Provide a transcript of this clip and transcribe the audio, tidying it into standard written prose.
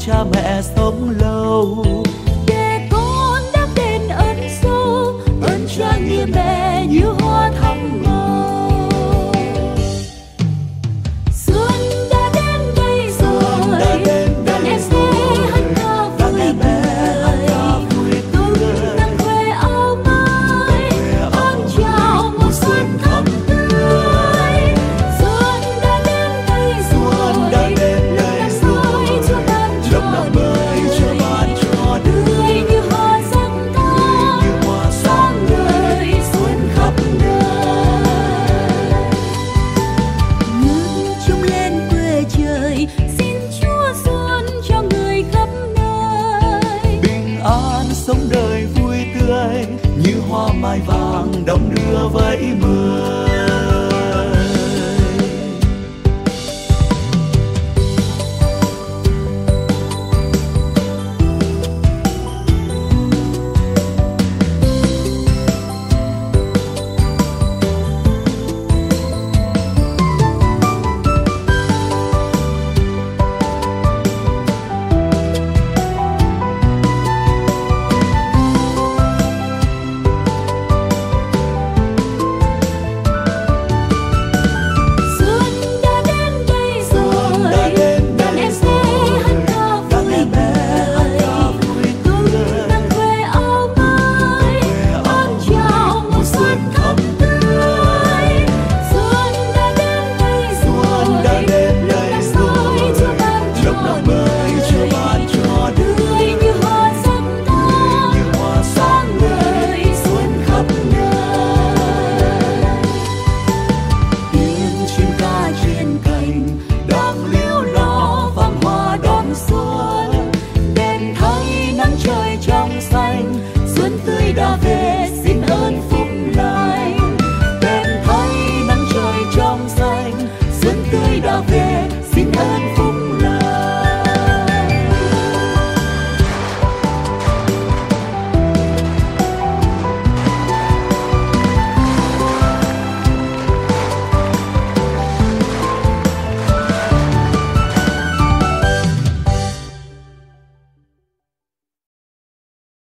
cha mẹ sống lâu. Để con đáp đền ơn sâu, ơn cha nghĩa mẹ như hoa thắm màu. Xuân đã đến đây rồi, đàn em sẽ hát ca vui tươi, tung nắng khoe áo mới, đón chào mùa xuân thắm tươi. Xuân đã đến đây rồi, lúc năm mới Chúa ban cho đời, tươi như hoa răng cao, sáng ngời xuân khắp nơi. Ngân chung lên quê trời, xin Chúa xuân cho người khắp nơi. Bình an sống đời vui tươi, như hoa mai vàng đong đưa vẫy mưa.